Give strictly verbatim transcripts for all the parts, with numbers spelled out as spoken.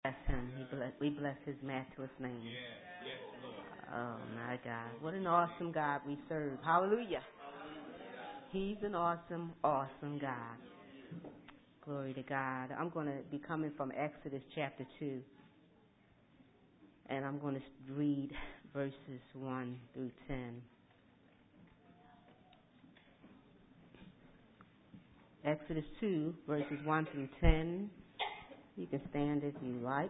Bless him. He bless, we bless his matchless name. Oh, my God. What an awesome God we serve. Hallelujah. He's an awesome, awesome God. Glory to God. I'm going to be coming from Exodus chapter two. And I'm going to read verses one through ten. Exodus two, verses one through ten. You can stand if you like.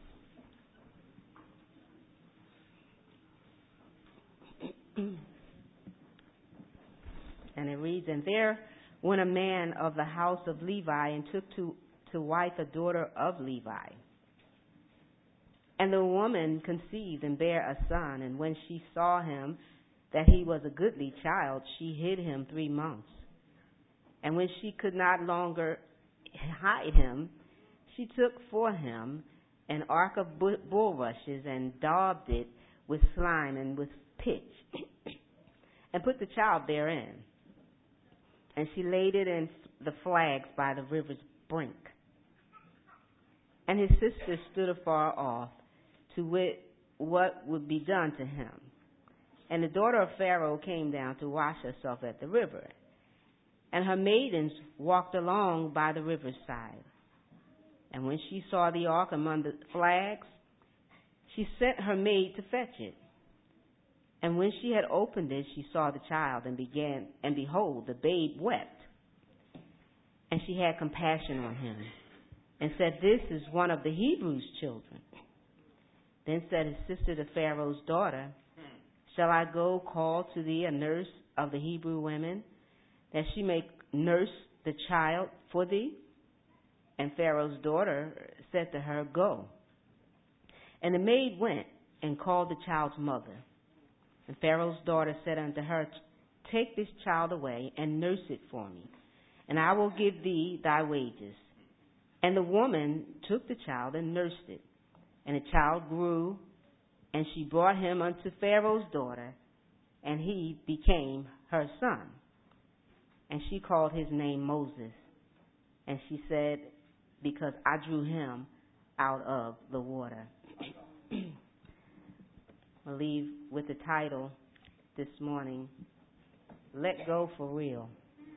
And it reads, And there went a man of the house of Levi and took to, to wife a daughter of Levi. And the woman conceived and bare a son, and when she saw him that he was a goodly child, she hid him three months. And when she could not longer hide him, she took for him an ark of bulrushes and daubed it with slime and with pitch, and put the child therein. And she laid it in the flags by the river's brink. And his sister stood afar off to wit what would be done to him. And the daughter of Pharaoh came down to wash herself at the river. And her maidens walked along by the riverside. And when she saw the ark among the flags, she sent her maid to fetch it. And when she had opened it, she saw the child, and began, and behold, the babe wept. And she had compassion on him, and said, This is one of the Hebrews' children. Then said his sister to Pharaoh's daughter, Shall I go call to thee a nurse of the Hebrew women, that she may nurse the child for thee? And Pharaoh's daughter said to her, Go. And the maid went and called the child's mother. And Pharaoh's daughter said unto her, Take this child away and nurse it for me, and I will give thee thy wages. And the woman took the child and nursed it. And the child grew, and she brought him unto Pharaoh's daughter, and he became her son. And she called his name Moses. And she said, Because I drew him out of the water. I'll leave with the title this morning, Let Go for Real.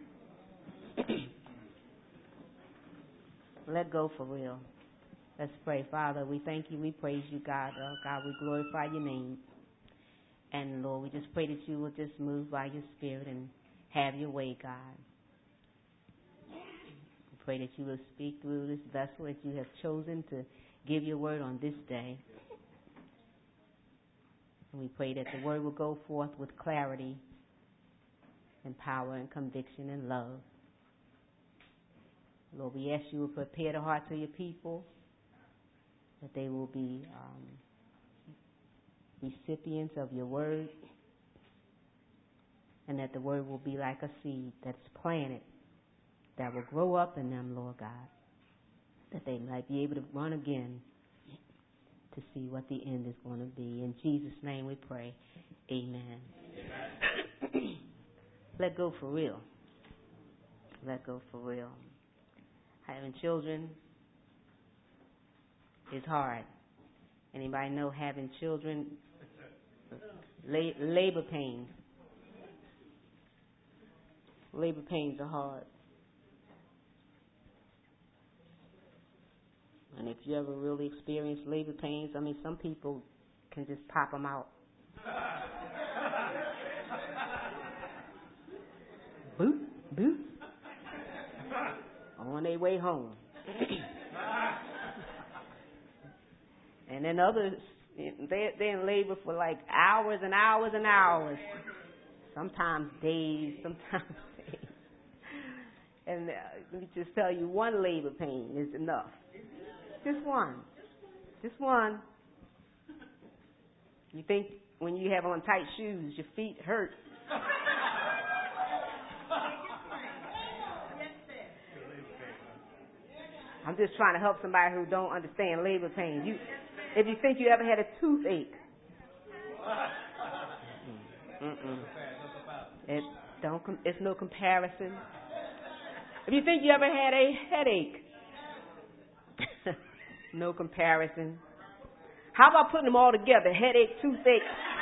Let go for real. Let's pray. Father, we thank you. We praise you, God. Oh, God, we glorify your name. And, Lord, we just pray that you will just move by your Spirit and have your way, God. We pray that you will speak through this vessel that you have chosen to give your word on this day. And we pray that the word will go forth with clarity and power and conviction and love. Lord, we ask you to prepare the hearts of your people, that they will be um, recipients of your word, and that the word will be like a seed that's planted, that will grow up in them, Lord God, that they might be able to run again to see what the end is going to be. In Jesus' name we pray. Amen. Amen. Let go for real. Let go for real. Having children is hard. Anybody know having children? La- labor pains. Labor pains are hard. And if you ever really experience labor pains, I mean, some people can just pop them out. Boop, boop. On their way home. And then others, they're, they're in labor for like hours and hours and hours. Sometimes days, sometimes days. And uh, let me just tell you, one labor pain is enough. Just one. Just one. You think when you have on tight shoes, your feet hurt. I'm just trying to help somebody who don't understand labor pains. You, if you think you ever had a toothache, Mm-mm. It don't. It's no comparison. If you think you ever had a headache, No comparison. How about putting them all together? Headache, toothache,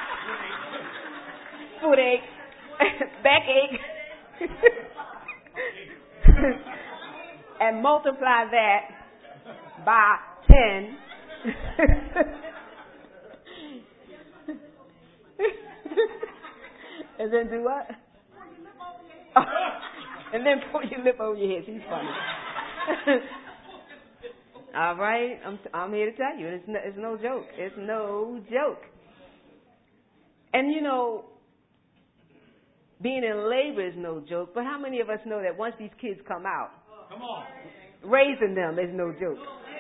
footache, backache. And multiply that by ten. And then do what? And then put your lip over your head. She's funny. All right, I'm I'm here to tell you, it's no, it's no joke. It's no joke. And you know, being in labor is no joke. But how many of us know that once these kids come out, come on, raising them is no joke.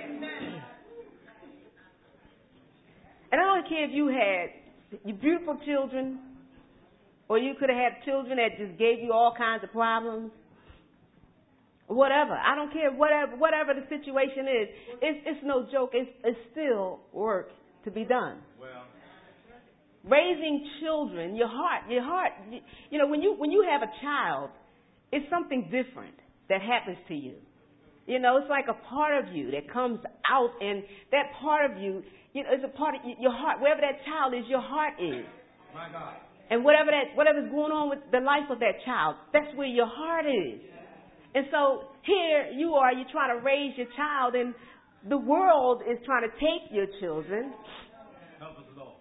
And I don't care if you had your beautiful children, or you could have had children that just gave you all kinds of problems. Whatever. I don't care. Whatever whatever the situation is, it's, it's no joke. It's, it's still work to be done. Well. Raising children, your heart, your heart, you know, when you when you have a child, it's something different that happens to you. You know, it's like a part of you that comes out, and that part of you, you know, is a part of your heart. Wherever that child is, your heart is. My God. And whatever that whatever's going on with the life of that child, that's where your heart is. And so here you are, you're trying to raise your child, and the world is trying to take your children. Help us, Lord.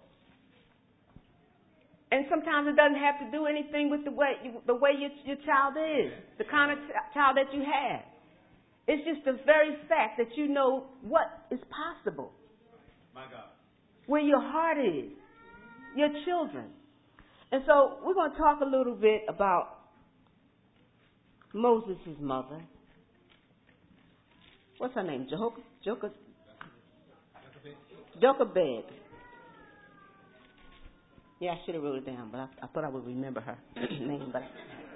And sometimes it doesn't have to do anything with the way the way your, your child is, the kind of ch- child that you have. It's just the very fact that you know what is possible. My God. Where your heart is, your children. And so we're going to talk a little bit about Moses' mother. What's her name? Jehoshaphat? Jochebed. Jochebed. Yeah, I should have wrote it down, but I, I thought I would remember her name. But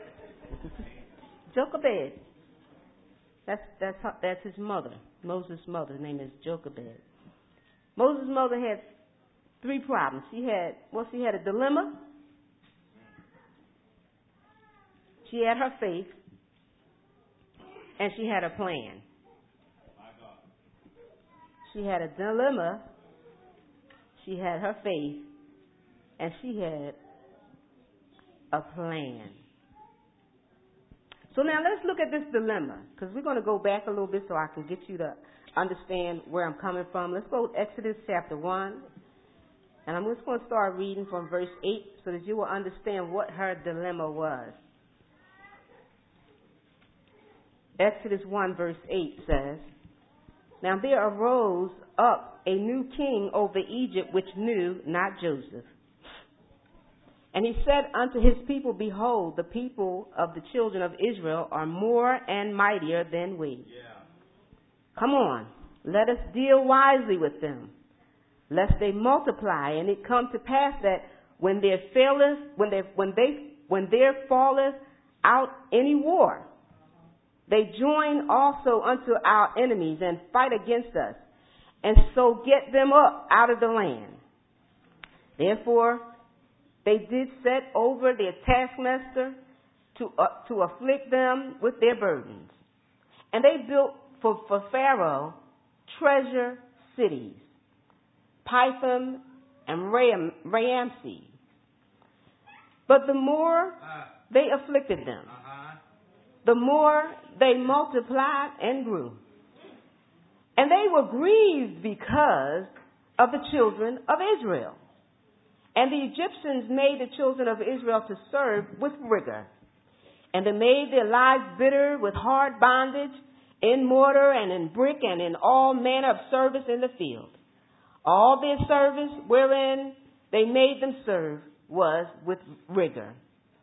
Jochebed. That's that's her, that's his mother. Moses' mother. Her name is Jochebed. Moses' mother had three problems. She had well, she had a dilemma. She had her faith. And she had a plan. She had a dilemma. She had her faith. And she had a plan. So now let's look at this dilemma, because we're going to go back a little bit so I can get you to understand where I'm coming from. Let's go to Exodus chapter one. And I'm just going to start reading from verse eight so that you will understand what her dilemma was. Exodus one verse eight says, Now there arose up a new king over Egypt, which knew not Joseph. And he said unto his people, Behold, the people of the children of Israel are more and mightier than we. Yeah. Come on, let us deal wisely with them, lest they multiply, and it come to pass that when there faileth, when they when they when there falleth out any war, they join also unto our enemies and fight against us, and so get them up out of the land. Therefore, they did set over their taskmaster to uh, to afflict them with their burdens. And they built for, for Pharaoh treasure cities, Pithom and Ram, Ramses. But the more they afflicted them, the more they multiplied and grew. And they were grieved because of the children of Israel. And the Egyptians made the children of Israel to serve with rigor. And they made their lives bitter with hard bondage, in mortar and in brick and in all manner of service in the field. All their service wherein they made them serve was with rigor.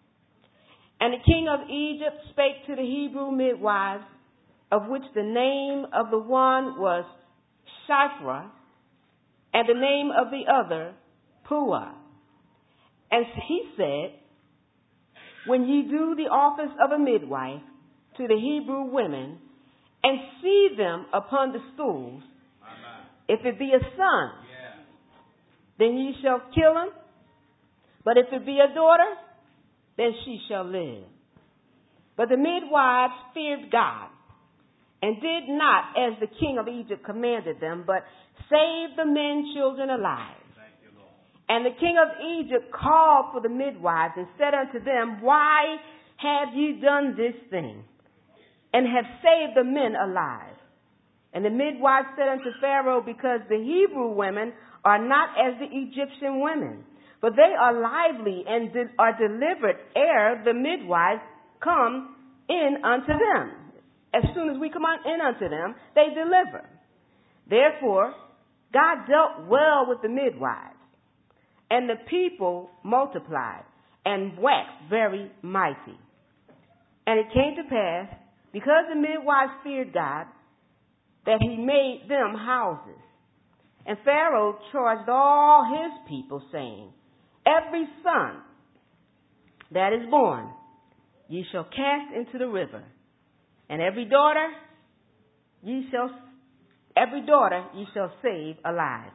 And the king of Egypt spake to the Hebrew midwives, of which the name of the one was Shiphrah, and the name of the other Puah. And he said, When ye do the office of a midwife to the Hebrew women, and see them upon the stools, if it be a son, yeah. then ye shall kill him. But if it be a daughter, then she shall live. But the midwives feared God, and did not as the king of Egypt commanded them, but saved the men children alive. And the king of Egypt called for the midwives and said unto them, Why have ye done this thing, and have saved the men alive? And the midwives said unto Pharaoh, Because the Hebrew women are not as the Egyptian women, but they are lively and de- are delivered ere the midwives come in unto them. As soon as we come on in unto them, they deliver. Therefore, God dealt well with the midwives, and the people multiplied and waxed very mighty. And it came to pass, because the midwives feared God, that he made them houses. And Pharaoh charged all his people, saying, Every son that is born ye shall cast into the river, and every daughter ye shall every daughter ye shall save alive.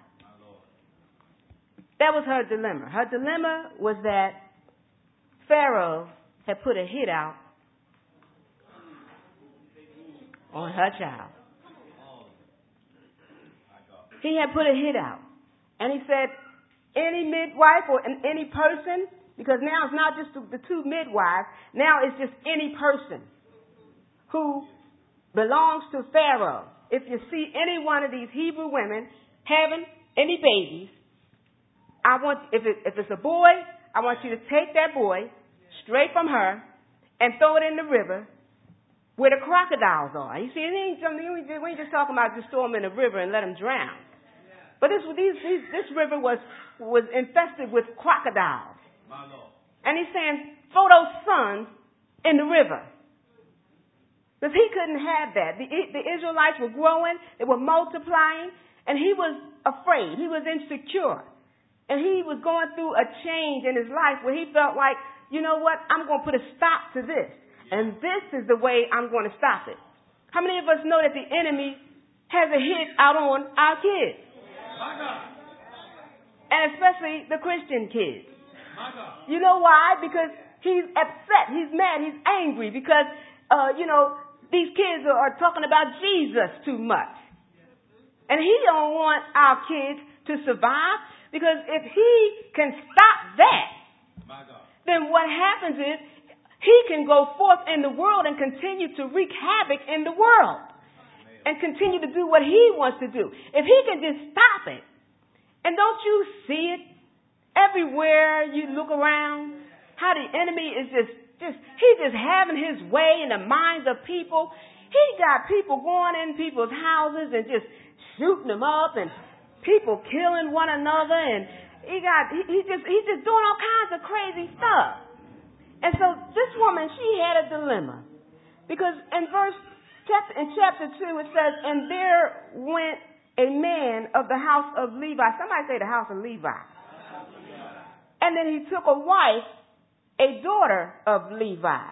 That was her dilemma. Her dilemma was that Pharaoh had put a hit out on her child. He had put a hit out. And he said, any midwife or any person, because now it's not just the two midwives, now it's just any person who belongs to Pharaoh. If you see any one of these Hebrew women having any babies, I want, if, it, if it's a boy, I want you to take that boy straight from her and throw it in the river where the crocodiles are. You see, it ain't something, we ain't just talking about just throw them in the river and let them drown. But this, these, these, this river was, was infested with crocodiles. And he's saying, throw those sons in the river. Because he couldn't have that. The, the Israelites were growing, they were multiplying, and he was afraid. He was insecure. And he was going through a change in his life where he felt like, you know what, I'm going to put a stop to this. And this is the way I'm going to stop it. How many of us know that the enemy has a hit out on our kids? My God. And especially the Christian kids. My God. You know why? Because he's upset, he's mad, he's angry because, uh, you know, these kids are, are talking about Jesus too much. And he don't want our kids to survive. Because if he can stop that, then what happens is he can go forth in the world and continue to wreak havoc in the world and continue to do what he wants to do. If he can just stop it. And don't you see it everywhere you look around? How the enemy is just, just he's just having his way in the minds of people. He got people going in people's houses and just shooting them up and people killing one another, and he got he, he just he's just doing all kinds of crazy stuff. And so this woman, she had a dilemma, because in verse chapter in chapter two it says, and there went a man of the house of Levi. Somebody say the house of Levi. And then he took a wife, a daughter of Levi,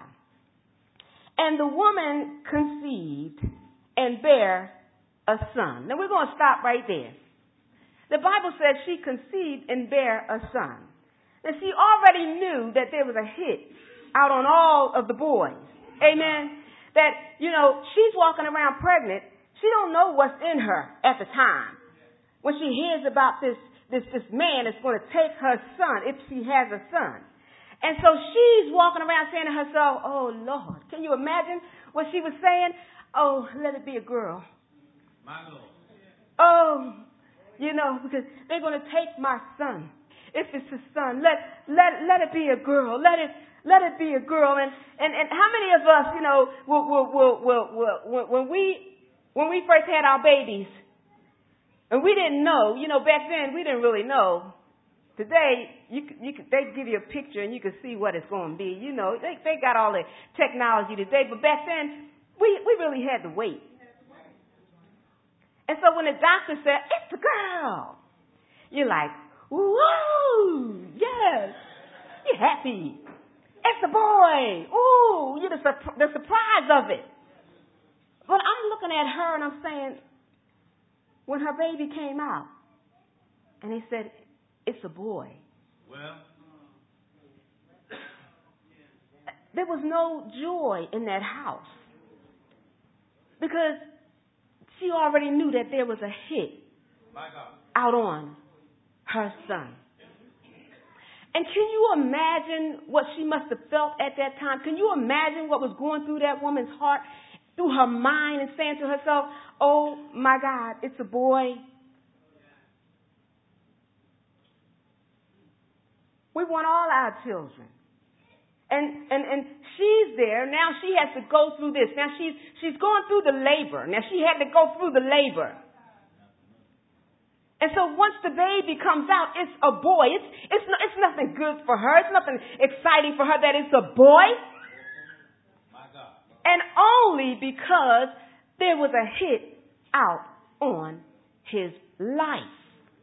and the woman conceived and bare a son. Now we're going to stop right there. The Bible says she conceived and bare a son. And she already knew that there was a hit out on all of the boys. Amen. That, you know, she's walking around pregnant. She don't know what's in her at the time. When she hears about this, this, this man that's going to take her son, if she has a son. And so she's walking around saying to herself, oh, Lord, can you imagine what she was saying? Oh, let it be a girl. My Lord. Oh, you know, because they're going to take my son. If it's a son, let let let it be a girl. Let it let it be a girl. And and, and how many of us, you know, will will will will, will when we when we first had our babies, and we didn't know, you know, back then we didn't really know. Today, you you they give you a picture and you can see what it's going to be. You know, they they got all the technology today, but back then we we really had to wait. And so when the doctor said, it's a girl, you're like, woo, yes, you're happy. It's a boy. Ooh, you're the, the surprise of it. But I'm looking at her and I'm saying, when her baby came out, and he said, it's a boy. Well, there was no joy in that house. because she already knew that there was a hit out on her son. And can you imagine what she must have felt at that time? Can you imagine what was going through that woman's heart, through her mind, and saying to herself, oh my God, it's a boy. We want all our children. And, and, and she's there. Now she has to go through this. Now she's, she's going through the labor. Now she had to go through the labor. And so once the baby comes out, it's a boy. It's, it's, no, it's nothing good for her. It's nothing exciting for her that it's a boy. And only because there was a hit out on his life.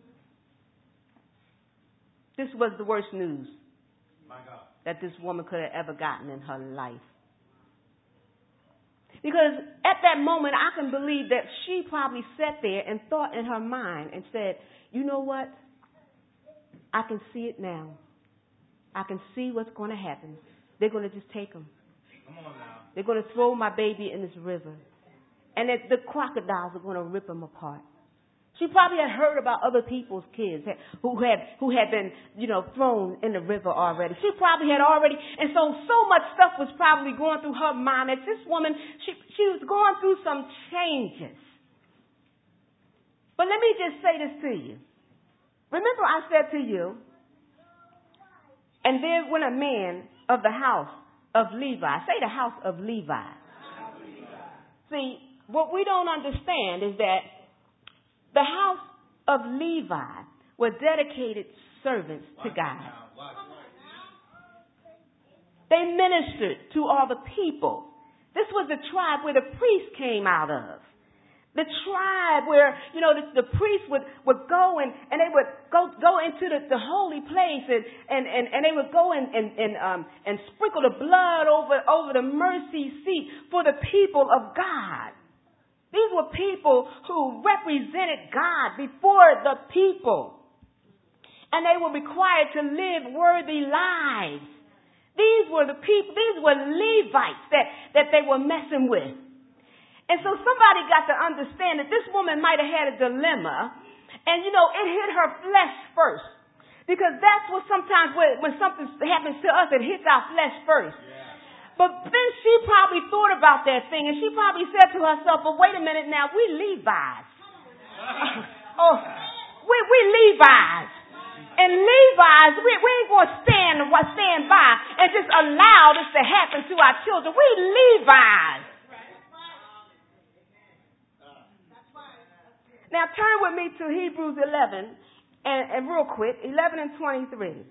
This was the worst news that this woman could have ever gotten in her life. Because at that moment, I can believe that she probably sat there and thought in her mind and said, you know what? I can see it now. I can see what's going to happen. They're going to just take him. Come on now. They're going to throw my baby in this river. And that the crocodiles are going to rip him apart. She probably had heard about other people's kids who had who had been, you know, thrown in the river already. She probably had already, and so so much stuff was probably going through her mind that this woman, she she was going through some changes. But let me just say this to you. Remember I said to you, and there went a man of the house of Levi. Say the house of Levi. See, what we don't understand is that the house of Levi were dedicated servants to God. They ministered to all the people. This was the tribe where the priest came out of. The tribe where, you know, the, the priest would, would go and, and they would go go into the, the holy place and, and, and, and they would go and, and, and, um, and sprinkle the blood over, over the mercy seat for the people of God. These were people who represented God before the people. And they were required to live worthy lives. These were the people, these were Levites that, that they were messing with. And so somebody got to understand that this woman might have had a dilemma. And, you know, it hit her flesh first. Because that's what sometimes when, when something happens to us, it hits our flesh first. But then she probably thought about that thing, and she probably said to herself, well, wait a minute now, we Levites. oh, we, we Levites. And Levites, we, we ain't going to stand, stand by and just allow this to happen to our children. We Levites. Now turn with me to Hebrews eleven, and, and real quick, eleven and twenty-three.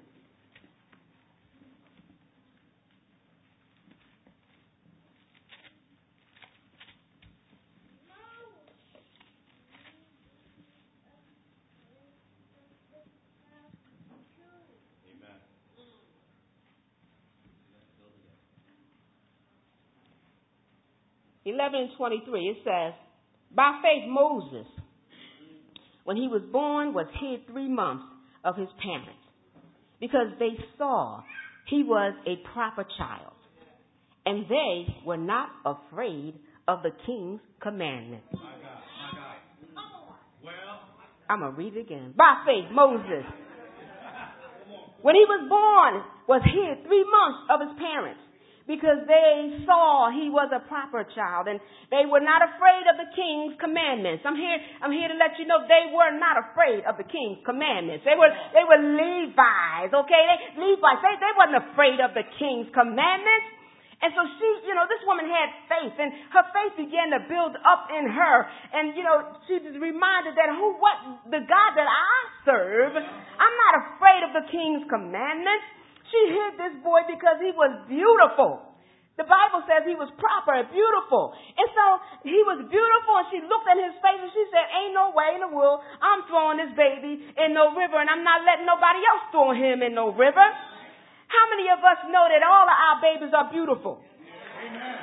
eleven and twenty-three, it says, by faith Moses, when he was born, was hid three months of his parents, because they saw he was a proper child, and they were not afraid of the king's commandment. My God, my God. Well, I'm going to read it again. By faith Moses, when he was born, was hid three months of his parents, because they saw he was a proper child, and they were not afraid of the king's commandments. I'm here, I'm here to let you know they were not afraid of the king's commandments. They were, they were Levites, okay? They, Levites, they, they wasn't afraid of the king's commandments. And so she, you know, this woman had faith, and her faith began to build up in her. And, you know, she was reminded that who, what, the God that I serve, I'm not afraid of the king's commandments. She hid this boy because he was beautiful. The Bible says he was proper and beautiful. And so he was beautiful, and she looked at his face and she said, ain't no way in the world I'm throwing this baby in no river, and I'm not letting nobody else throw him in no river. How many of us know that all of our babies are beautiful? Amen.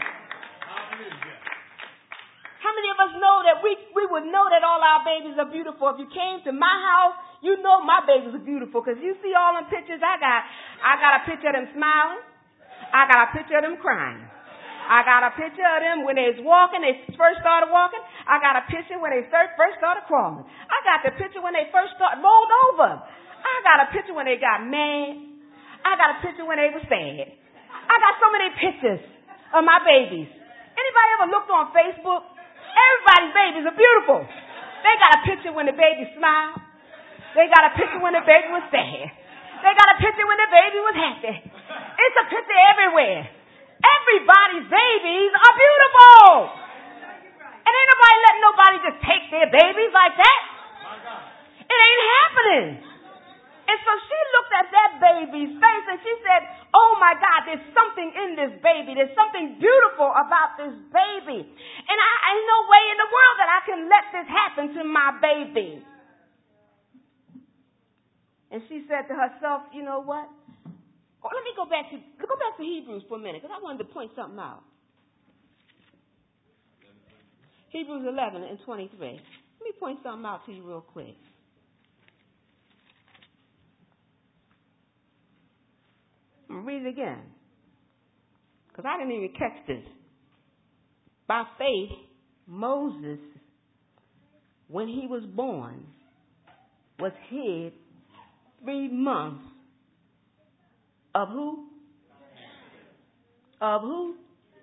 How many of us know that we, we would know that all our babies are beautiful? If you came to my house, you know my babies are beautiful, because you see all them pictures I got. I got a picture of them smiling. I got a picture of them crying. I got a picture of them when they was walking, they first started walking. I got a picture when they first started crawling. I got the picture when they first started rolled over. I got a picture when they got mad. I got a picture when they were sad. I got so many pictures of my babies. Anybody ever looked on Facebook? Everybody's babies are beautiful. They got a picture when the baby smiled. They got a picture when the baby was sad. They got a picture when the baby was happy. It's a picture everywhere. Everybody's babies are beautiful. And ain't nobody letting nobody just take their babies like that. It ain't happening. And so she looked at that baby's face and she said, oh my God, there's something in this baby. There's something beautiful about this baby. And I, ain't no way in the world that I can let this happen to my baby. And she said to herself, you know what? Oh, let me go back to go back to Hebrews for a minute because I wanted to point something out. Hebrews eleven and twenty-three. Let me point something out to you real quick. I'm going to read it again because I didn't even catch this. By faith, Moses, when he was born, was hid three months of who? Of who?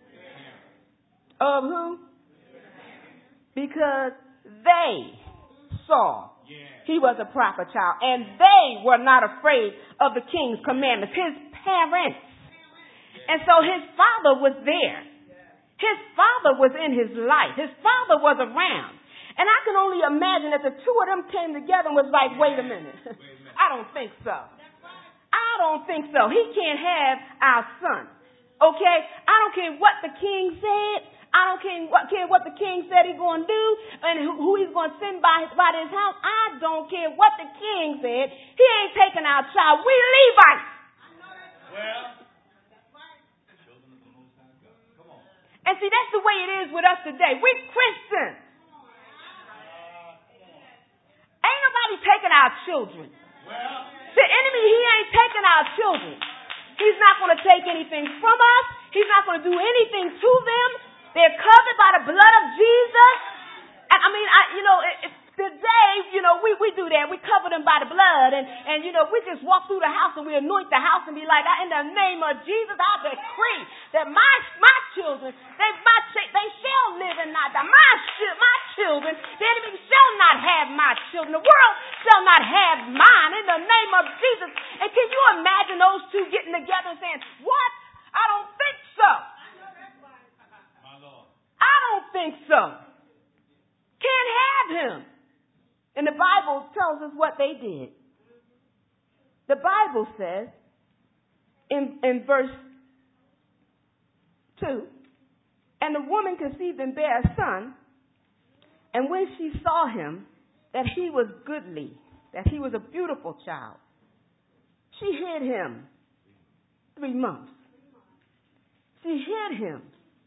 Of who? Because they saw he was a proper child, and they were not afraid of the king's commandments, his parents. And so his father was there. His father was in his life. His father was around. And I can only imagine that the two of them came together and was like, wait a minute. I don't think so. I don't think so. He can't have our son. Okay? I don't care what the king said. I don't care what, care what the king said he's going to do and who, who he's going to send by his, by his house. I don't care what the king said. He ain't taking our child. We Levites. Well, and see, that's the way it is with us today. We're Christians. Ain't nobody taking our children. The enemy, he ain't taking our children. He's not going to take anything from us. He's not going to do anything to them. They're covered by the blood of Jesus. And I mean, I, you know, it, it, today, you know, we, we do that. We cover them by the blood. And, and, you know, we just walk through the house and we anoint the house and be like, in the name of Jesus, I decree that my my children, they my they shall live and not die. My, my children, the enemy shall not have my children. The world shall not have mine in the name of Jesus. And can you imagine those two getting together and saying, what? I don't think so. I don't think so. Can't have him. And the Bible tells us what they did. The Bible says in, in verse two, and the woman conceived and bare a son, and when she saw him, that he was goodly, that he was a beautiful child, she hid him three months. She hid him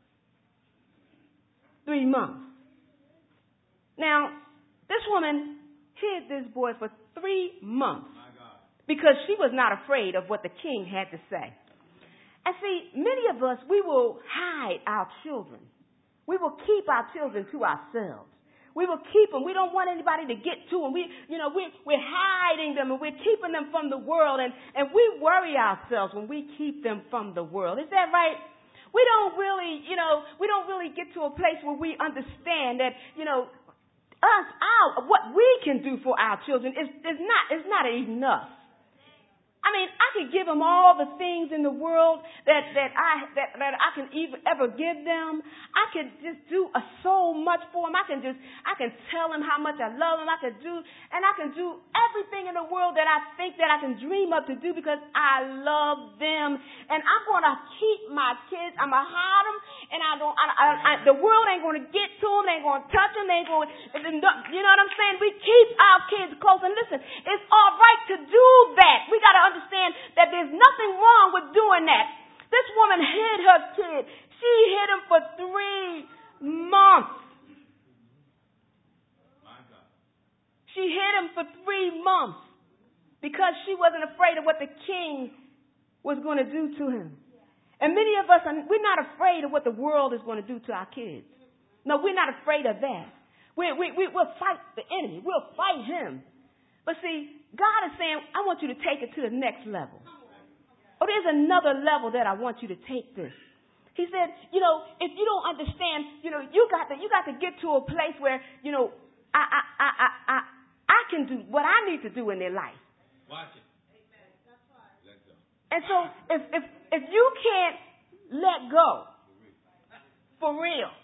three months. Now, this woman hid this boy for three months because she was not afraid of what the king had to say. And see, many of us, we will hide our children. We will keep our children to ourselves. We will keep them. We don't want anybody to get to them. We, you know, we, we're hiding them and we're keeping them from the world. And, and we worry ourselves when we keep them from the world. Is that right? We don't really, you know, we don't really get to a place where we understand that, you know, us, our, what we can do for our children is, is not, is not enough. I mean, I could give them all the things in the world that, that I that, that I can even ever give them. I could just do a, so much for them. I can just I can tell them how much I love them. I could do and I can do everything in the world that I think that I can dream up to do because I love them. And I'm going to keep my kids. I'm gonna hide them, and I don't. I, I, I, the world ain't going to get to them. They ain't going to touch them. They ain't going. You know what I'm saying? We keep our kids close. And listen, it's all right to do that. We got to understand that there's nothing wrong with doing that. This woman hid her kid. She hid him for three months. She hid him for three months because she wasn't afraid of what the king was going to do to him. And many of us, are, we're not afraid of what the world is going to do to our kids. No, we're not afraid of that. We, we, we, we'll fight the enemy. We'll fight him. But see, God is saying, I want you to take it to the next level. Oh, there's another level that I want you to take this. He said, you know, if you don't understand, you know, you got to, you got to get to a place where, you know, I, I, I, I, I, I can do what I need to do in their life. Watch it. That's right. Let go. And so if, if, if you can't let go for real,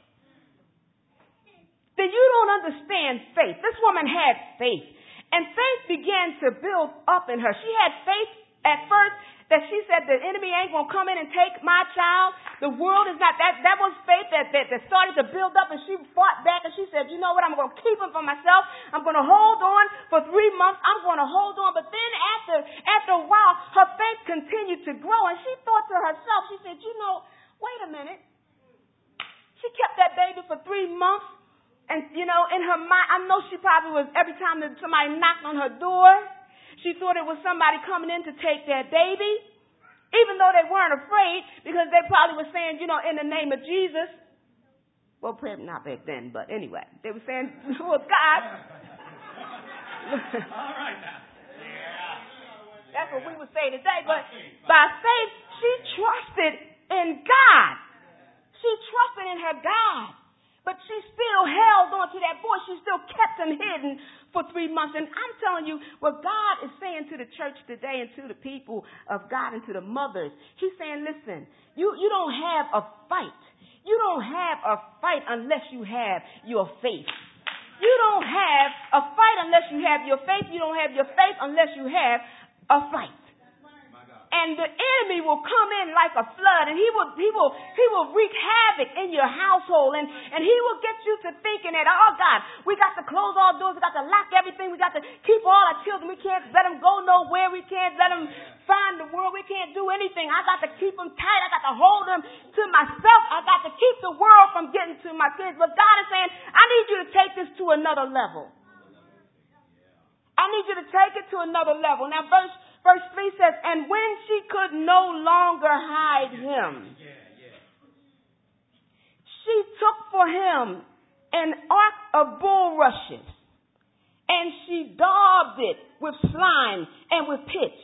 then you don't understand faith. This woman had faith. And faith began to build up in her. She had faith at first that she said the enemy ain't going to come in and take my child. The world is not, that that was faith that, that, that started to build up, and she fought back and she said, you know what, I'm going to keep him for myself. I'm going to hold on for three months. I'm going to hold on. But then after, after a while, her faith continued to grow, and she thought to herself, she said, you know, wait a minute. She kept that baby for three months. And, you know, in her mind, I know she probably was, every time that somebody knocked on her door, she thought it was somebody coming in to take that baby, even though they weren't afraid, because they probably were saying, you know, in the name of Jesus. Well, probably not back then, but anyway, they were saying, well, God. All right now. Yeah. That's what we would say today. But by faith, she trusted in God. She trusted in her God. But she still held on to that voice. She still kept him hidden for three months. And I'm telling you, what God is saying to the church today and to the people of God and to the mothers, he's saying, listen, you, you don't have a fight. You don't have a fight unless you have your faith. You don't have a fight unless you have your faith. You don't have your faith unless you have a fight. And the enemy will come in like a flood, and he will he will he will wreak havoc in your household, and, and he will get you to thinking that, oh God, we got to close all doors, we got to lock everything, we got to keep all our children, we can't let them go nowhere, we can't let them find the world, we can't do anything. I got to keep them tight, I got to hold them to myself, I got to keep the world from getting to my kids. But God is saying, I need you to take this to another level. I need you to take it to another level. Now, verse Verse three says, and when she could no longer hide him, she took for him an ark of bulrushes, and she daubed it with slime and with pitch.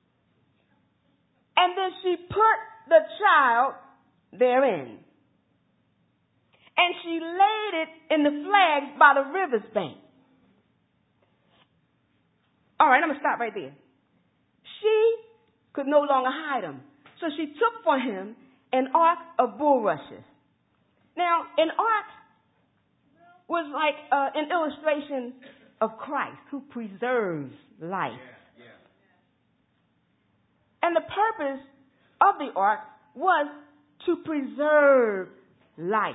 And then she put the child therein. And she laid it in the flags by the river's bank. All right, I'm going to stop right there. She could no longer hide him. So she took for him an ark of bulrushes. Now, an ark was like uh, an illustration of Christ who preserves life. Yeah, yeah. And the purpose of the ark was to preserve life.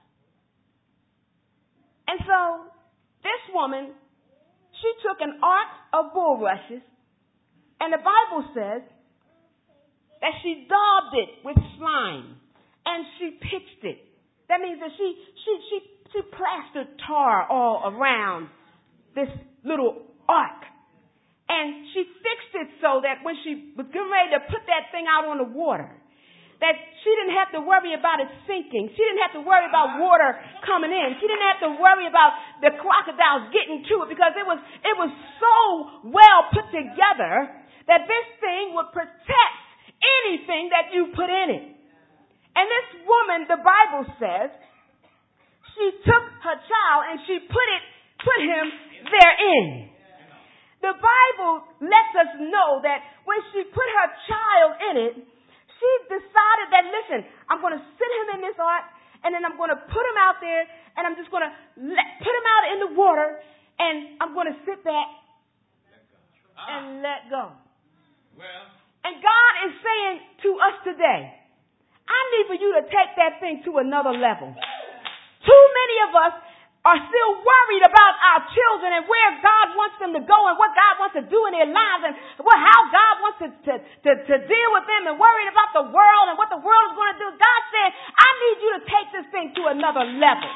And so this woman, she took an ark of bulrushes, and the Bible says that she daubed it with slime and she pitched it. That means that she she she she plastered tar all around this little ark. And she fixed it so that when she was getting ready to put that thing out on the water, that she didn't have to worry about it sinking. She didn't have to worry about water coming in. She didn't have to worry about the crocodiles getting to it, because it was it was so well put together that this thing would protect anything that you put in it. And this woman, the Bible says, she took her child and she put it, put him therein. The Bible lets us know that when she put her child in it, she decided that, listen, I'm going to sit him in this ark, and then I'm going to put him out there, and I'm just going to let, put him out in the water, and I'm going to sit back and let go. Well, and God is saying to us today, I need for you to take that thing to another level. Too many of us are still worried about our children and where God wants them to go and what God wants to do in their lives and what, how God wants to, to, to, to deal with them, and worried about the world and what the world is going to do. God said, I need you to take this thing to another level.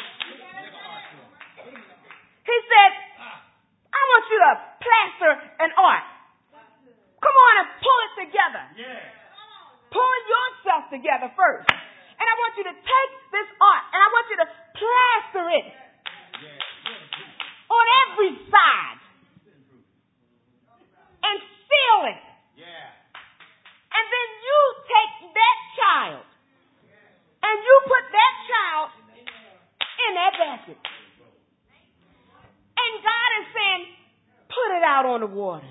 He said, I want you to plaster an ark. Come on and pull it together. yeah. pull yourself together first. And I want you to take this art and I want you to plaster it on every side and seal it. And then you take that child and you put that child in that basket. And God is saying, put it out on the water.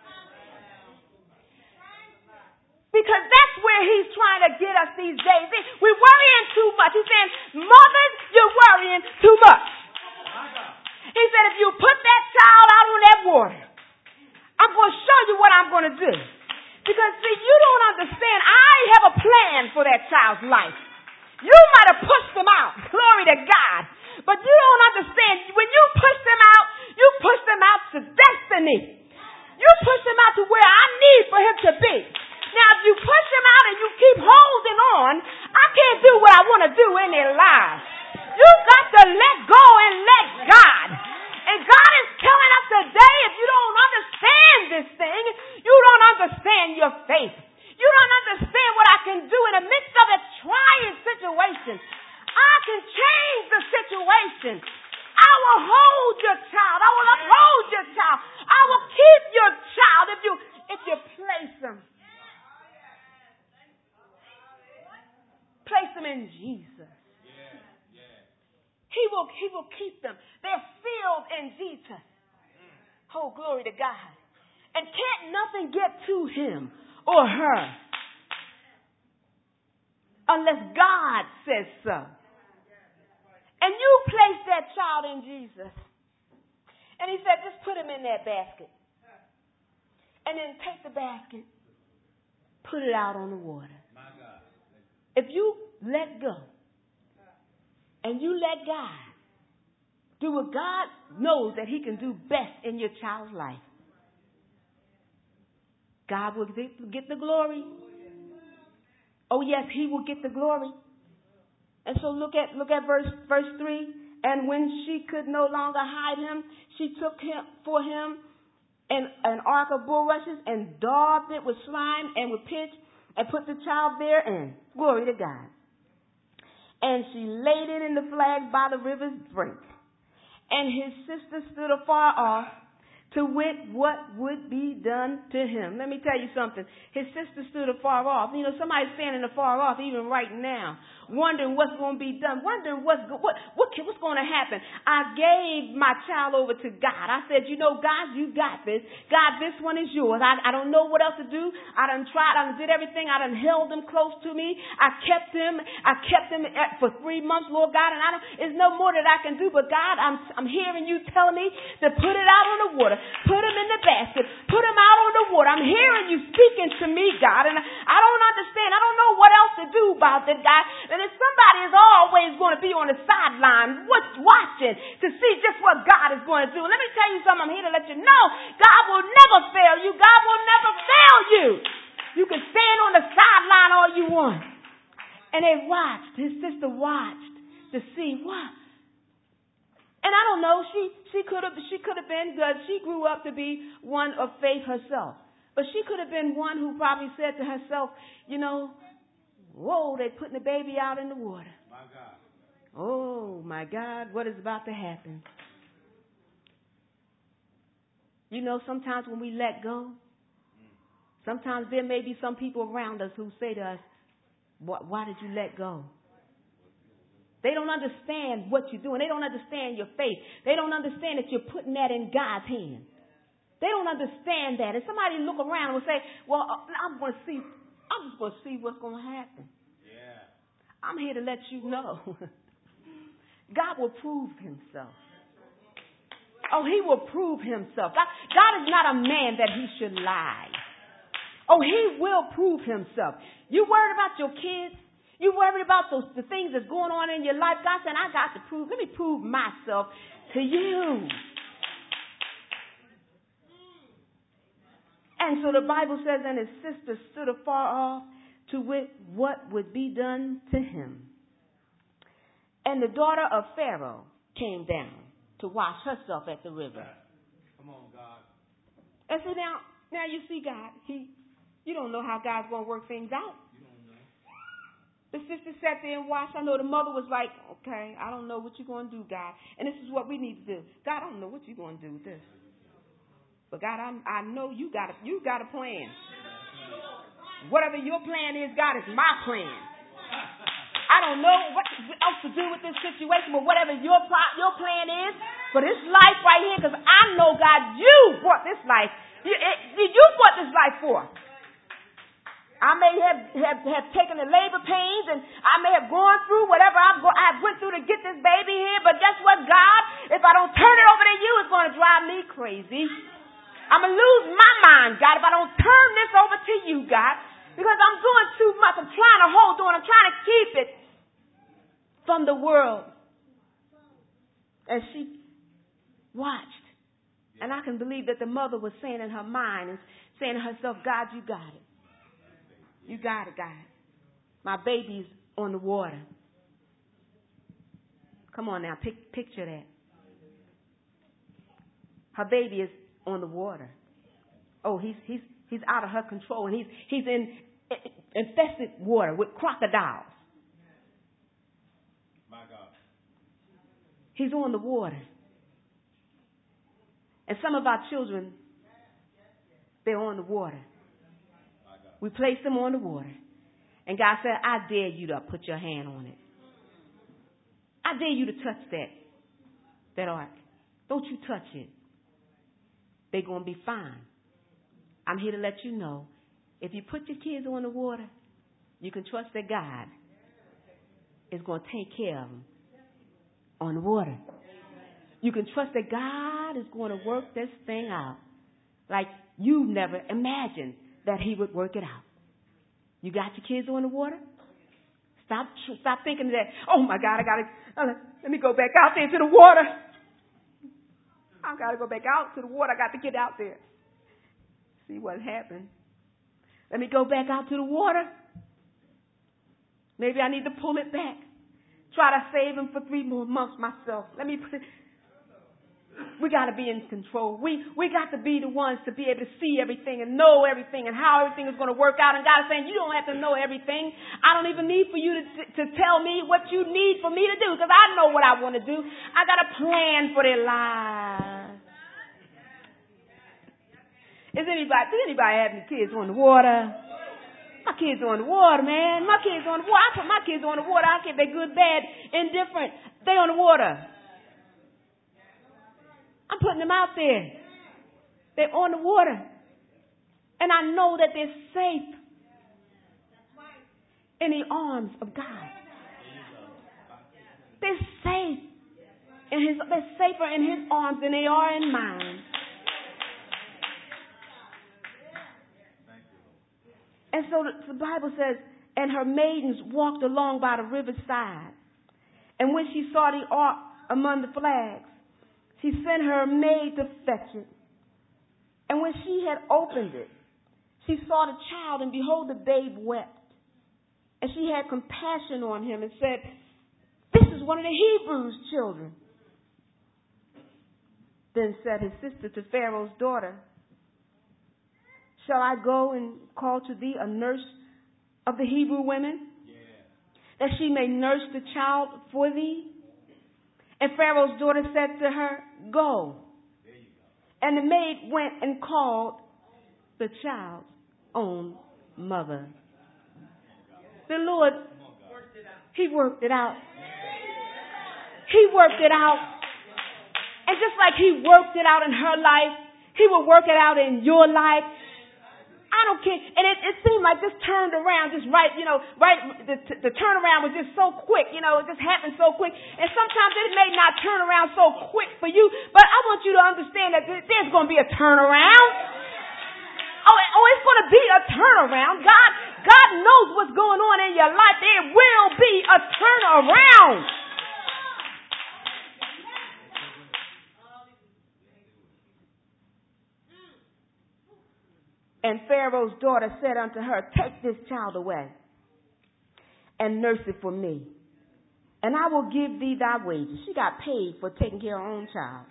Because that's where he's trying to get us these days. We're worrying too much. He's saying, mothers, you're worrying too much. He said, if you put that child out on that water, I'm going to show you what I'm going to do. Because, see, you don't understand. I have a plan for that child's life. You might have pushed them out. Glory to God. But you don't understand. When you push them out, you push them out to destiny. You push them out to where I need for him to be. Now, if you push them out and you keep holding on, I can't do what I want to do in their lives. You've got to let go and let God. And God is telling us today, if you don't understand this thing, you don't understand your faith. You don't understand what I can do in the midst of a trying situation. I can change the situation. I will hold your child. I will uphold your child. I will keep your child if you if you place them. Place them in Jesus. He will, he will keep them. They're sealed in Jesus. Oh, glory to God. And can't nothing get to him or her unless God says so. And you place that child in Jesus. And he said, just put him in that basket. And then take the basket, put it out on the water. If you let go and you let God do what God knows that he can do best in your child's life, God will get the glory. Oh, yes, he will get the glory. And so look at look at verse verse three. And when she could no longer hide him, she took him for him an, an ark of bulrushes and daubed it with slime and with pitch and put the child therein. Glory to God. And she laid it in the flags by the river's brink. And his sister stood afar off to wit what would be done to him. Let me tell you something. His sister stood afar off. You know, somebody's standing afar off even right now, wondering what's going to be done, wondering what's go- what what what's going to happen. I gave my child over to God. I said, you know, God, you got this. God, this one is yours. I, I don't know what else to do. I done tried. I done did everything. I done held him close to me. I kept him. I kept him for three months, Lord God, and I don't, there's no more that I can do. But God, I'm I'm hearing you telling me to put it out on the water. Put him in the basket. Put him out on the water. I'm hearing you speaking to me, God, and I don't understand. I don't know what else to do about it, God. And if somebody is always going to be on the sideline watching to see just what God is going to do. Let me tell you something. I'm here to let you know God will never fail you. God will never fail you. You can stand on the sideline all you want. And they watched. His sister watched to see what. And I don't know, she she could have she could have been good. She grew up to be one of faith herself. But she could have been one who probably said to herself, you know, whoa, they're putting the baby out in the water. My God. Oh, my God, what is about to happen? You know, sometimes when we let go, sometimes there may be some people around us who say to us, why did you let go? They don't understand what you're doing. They don't understand your faith. They don't understand that you're putting that in God's hand. They don't understand that. And somebody look around and will say, well, I'm going to see, I'm just going to see what's going to happen. Yeah. I'm here to let you know. God will prove himself. Oh, he will prove himself. God, God is not a man that he should lie. Oh, he will prove himself. You worried about your kids? You worried about those the things that's going on in your life? God said, I got to prove. Let me prove myself to you. And so the Bible says, and his sister stood afar off to wit what would be done to him. And the daughter of Pharaoh came down to wash herself at the river. Come on, God. And so now, now you see God. He, you don't know how God's going to work things out. The sister sat there and watched. I know the mother was like, okay, I don't know what you're going to do, God. And this is what we need to do. God, I don't know what you're going to do with this. But God, I'm, I know you got a, you got a plan. Whatever your plan is, God, is my plan. I don't know what else to do with this situation, but whatever your your plan is for this life right here, because I know, God, you brought this life. You, it, you brought this life for. I may have, have, have taken the labor pains, and I may have gone through whatever I've go, I went through to get this baby here, but guess what, God? If I don't turn it over to you, it's going to drive me crazy. I'm going to lose my mind, God, if I don't turn this over to you, God, because I'm doing too much. I'm trying to hold on. I'm trying to keep it from the world. And she watched. And I can believe that the mother was saying in her mind and saying to herself, God, you got it. You got it, God. My baby's on the water. Come on now, pic- picture that. Her baby is on the water. Oh, he's he's he's out of her control, and he's he's in infested water with crocodiles. My God. He's on the water. And some of our children, they're on the water. We placed them on the water. And God said, I dare you to put your hand on it. I dare you to touch that, that ark. Don't you touch it. They're going to be fine. I'm here to let you know, if you put your kids on the water, you can trust that God is going to take care of them on the water. You can trust that God is going to work this thing out like you never imagined that he would work it out. You got your kids on the water? Stop stop thinking that, oh, my God, I got to, uh, let me go back out there to the water. I got to go back out to the water. I got to get out there. See what happened. Let me go back out to the water. Maybe I need to pull it back. Try to save him for three more months myself. Let me put it. We got to be in control. We we got to be the ones to be able to see everything and know everything and how everything is going to work out. And God is saying, you don't have to know everything. I don't even need for you to to tell me what you need for me to do, because I know what I want to do. I got a plan for their lives. Is anybody, does anybody have any kids on the water? My kids are on the water, man. My kids are on the water. I put my kids on the water. I don't care if they're good, bad, indifferent. They on the water. I'm putting them out there. They're on the water. And I know that they're safe in the arms of God. They're safe. In his, they're safer in his arms than they are in mine. And so the, the Bible says, and her maidens walked along by the riverside. And when she saw the ark among the flags, she sent her maid to fetch it. And when she had opened it, she saw the child, and behold, the babe wept. And she had compassion on him and said, this is one of the Hebrews' children. Then said his sister to Pharaoh's daughter, shall I go and call to thee a nurse of the Hebrew women, yeah, that she may nurse the child for thee? And Pharaoh's daughter said to her, go. There you go. And the maid went and called the child's own mother. The Lord, he worked it out. He worked it out. And just like he worked it out in her life, he will work it out in your life. I don't care. And it, it seemed like this turned around just right, you know, right. The, the turnaround was just so quick, you know, it just happened so quick. And sometimes it may not turn around so quick for you, but I want you to understand that there's going to be a turnaround. Oh, oh, it's going to be a turnaround. God, God knows what's going on in your life. There will be a turnaround. And Pharaoh's daughter said unto her, take this child away and nurse it for me, and I will give thee thy wages. She got paid for taking care of her own child.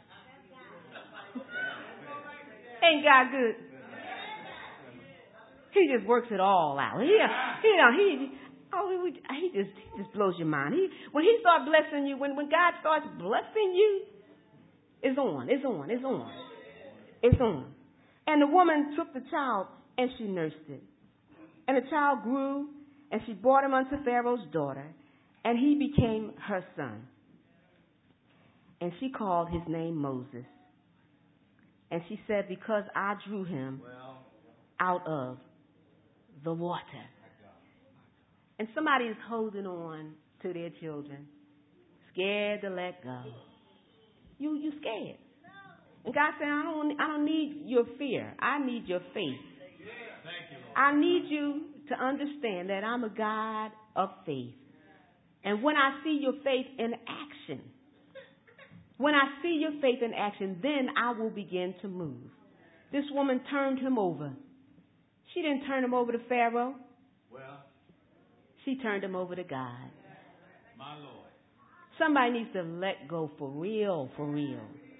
Ain't God good? He just works it all out. He, he, you know, he, oh, he, he just, he just blows your mind. He, when he starts blessing you, when, when God starts blessing you, it's on, it's on, it's on, it's on. And the woman took the child and she nursed it. And the child grew and she brought him unto Pharaoh's daughter, and he became her son. And she called his name Moses. And she said, because I drew him out of the water. And somebody is holding on to their children, scared to let go. You you scared. And God said, I don't I don't need your fear. I need your faith. I need you to understand that I'm a God of faith. And when I see your faith in action, when I see your faith in action, then I will begin to move. This woman turned him over. She didn't turn him over to Pharaoh. Well, she turned him over to God. My Lord. Somebody needs to let go for real, for real.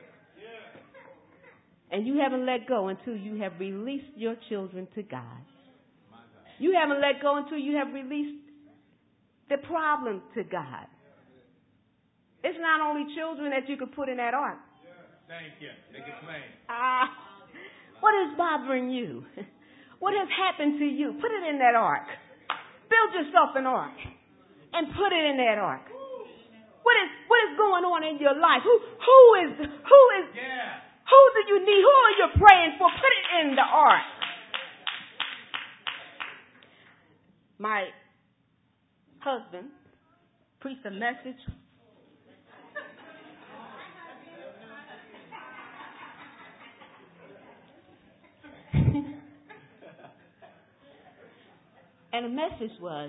And you haven't let go until you have released your children to God. You haven't let go until you have released the problem to God. It's not only children that you could put in that ark. Thank you. Make it plain. Ah, what is bothering you? What has happened to you? Put it in that ark. Build yourself an ark and put it in that ark. What is what is going on in your life? Who who is who is Yeah. who do you need? Who are you praying for? Put it in the ark. My husband preached a message. And the message was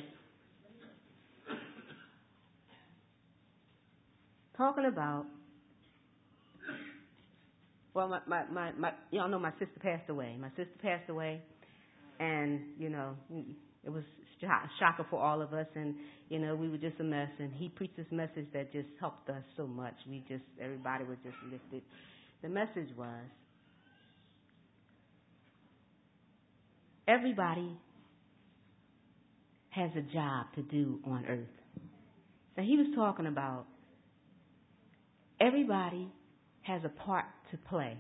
talking about, well, my, my, my, my, y'all know my sister passed away. My sister passed away, and, you know, it was a shocker for all of us, and, you know, we were just a mess, and he preached this message that just helped us so much. We just, everybody was just lifted. The message was, everybody has a job to do on earth. Now, he was talking about everybody has a part to play.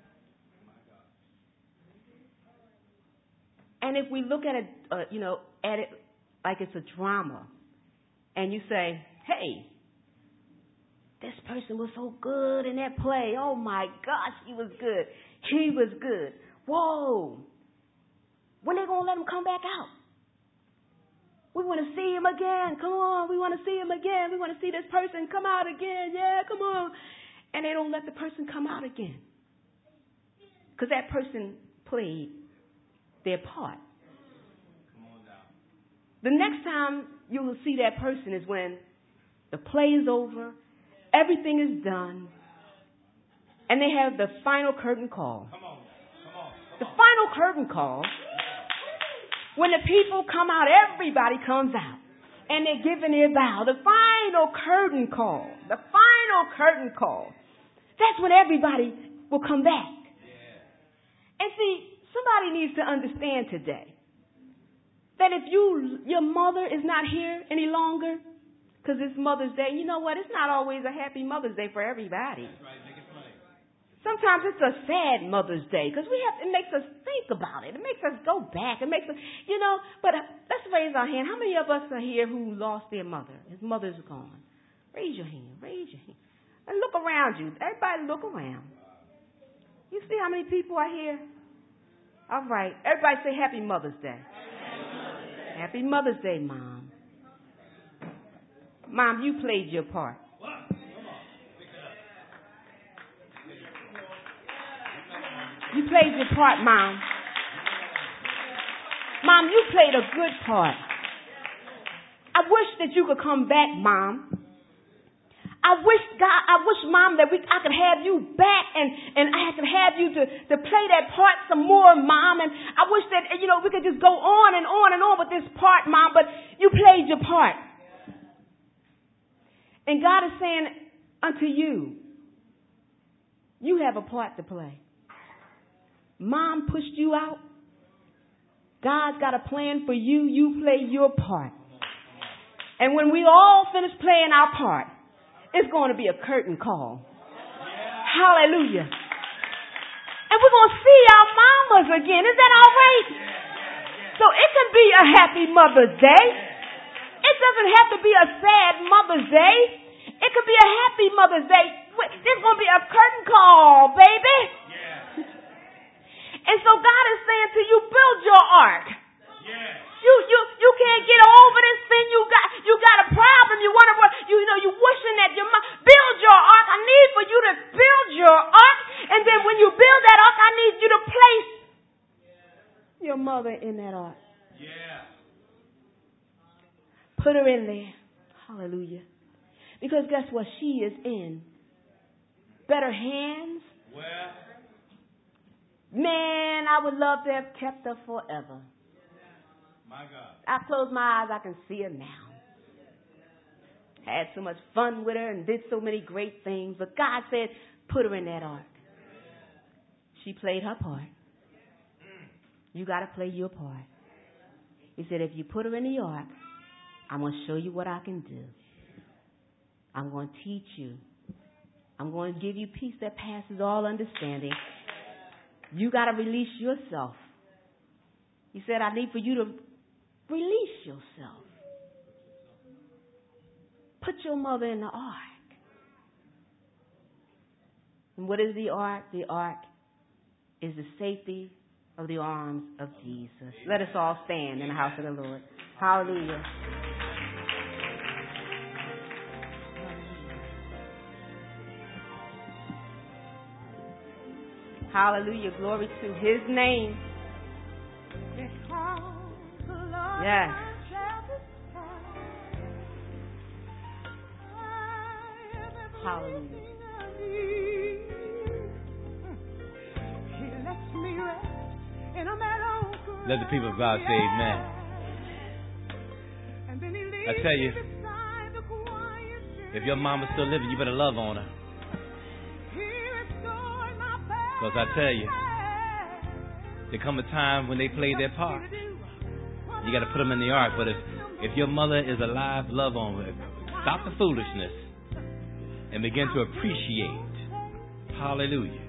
And if we look at it, uh, you know, at it like it's a drama, and you say, hey, this person was so good in that play. Oh, my gosh, he was good. He was good. Whoa. When they going to let him come back out? We want to see him again. Come on. We want to see him again. We want to see this person come out again. Yeah, come on. And they don't let the person come out again. Because that person played their part. Come on now. The next time you will see that person is when the play is over, everything is done, and they have the final curtain call. Come on. Come on. Come The on. final curtain call, when the people come out, everybody comes out, and they're giving their vow. The final curtain call, the final curtain call, that's when everybody will come back. Yeah. And see, somebody needs to understand today that if you, your mother is not here any longer, because it's Mother's Day, you know what? It's not always a happy Mother's Day for everybody. That's right. Make it plain. Sometimes it's a sad Mother's Day because we have. It makes us think about it. It makes us go back. It makes us, you know. But uh, let's raise our hand. How many of us are here who lost their mother? His mother's gone. Raise your hand. Raise your hand. And look around you. Everybody look around. You see how many people are here? All right. Everybody say Happy Mother's Day. Happy Mother's Day, Mom. Mom, you played your part. You played your part, Mom. Mom, you played a good part. I wish that you could come back, Mom. I wish, God, I wish, Mom, that we, I could have you back and, and I could have you to, to play that part some more, Mom. And I wish that, you know, we could just go on and on and on with this part, Mom, but you played your part. And God is saying unto you, you have a part to play. Mom pushed you out. God's got a plan for you. You play your part. And when we all finish playing our part, it's going to be a curtain call. Hallelujah. And we're going to see our mamas again. Is that all right? So it can be a happy Mother's Day. It doesn't have to be a sad Mother's Day. It could be a happy Mother's Day. There's going to be a curtain call, baby. And so God is saying to you, build your ark. You you you can't get over this thing. You got you got a problem. You want to you know you wishing that your mom build your ark. I need for you to build your ark, and then when you build that ark, I need you to place your mother in that ark. Yeah. Put her in there. Hallelujah. Because guess what? She is in better hands. Well. Man, I would love to have kept her forever. My God. I close my eyes, I can see her now. Had so much fun with her and did so many great things. But God said, put her in that ark. She played her part. You got to play your part. He said, if you put her in the ark, I'm going to show you what I can do. I'm going to teach you. I'm going to give you peace that passes all understanding. You got to release yourself. He said, I need for you to release yourself. Put your mother in the ark. And what is the ark? The ark is the safety of the arms of Jesus. Let us all stand in the house of the Lord. Hallelujah. Hallelujah. Glory to his name. Yes. Hallelujah. Let the people of God say amen. I tell you, if your mama's still living, you better love on her. Because I tell you, there come a time when they play their part. You got to put them in the ark. But if, if your mother is alive, love on her. Stop the foolishness and begin to appreciate. Hallelujah.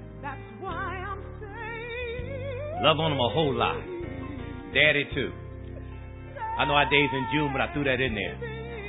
Love on them a whole lot. Daddy too. I know our day's in June, but I threw that in there.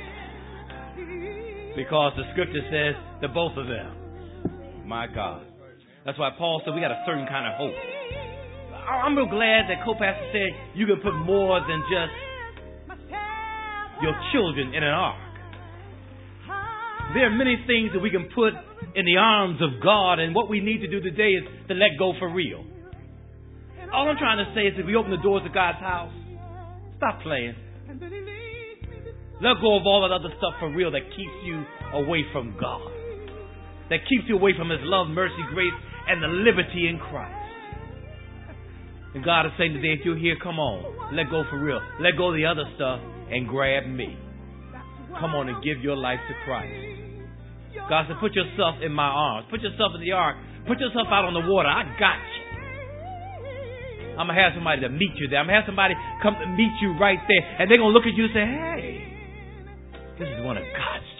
Because the scripture says the both of them. My God. That's why Paul said we got a certain kind of hope. I'm real glad that co-pastor said you can put more than just your children in an ark. There are many things that we can put in the arms of God, and what we need to do today is to let go for real. All I'm trying to say is if we open the doors of God's house, stop playing. Let go of all that other stuff for real that keeps you away from God, that keeps you away from His love, mercy, grace, and the liberty in Christ. And God is saying today, if you're here, come on, let go for real. Let go of the other stuff and grab me. Come on and give your life to Christ. God said, put yourself in my arms. Put yourself in the ark. Put yourself out on the water. I got you. I'm going to have somebody to meet you there. I'm going to have somebody come to meet you right there. And they're going to look at you and say, hey, this is one of God's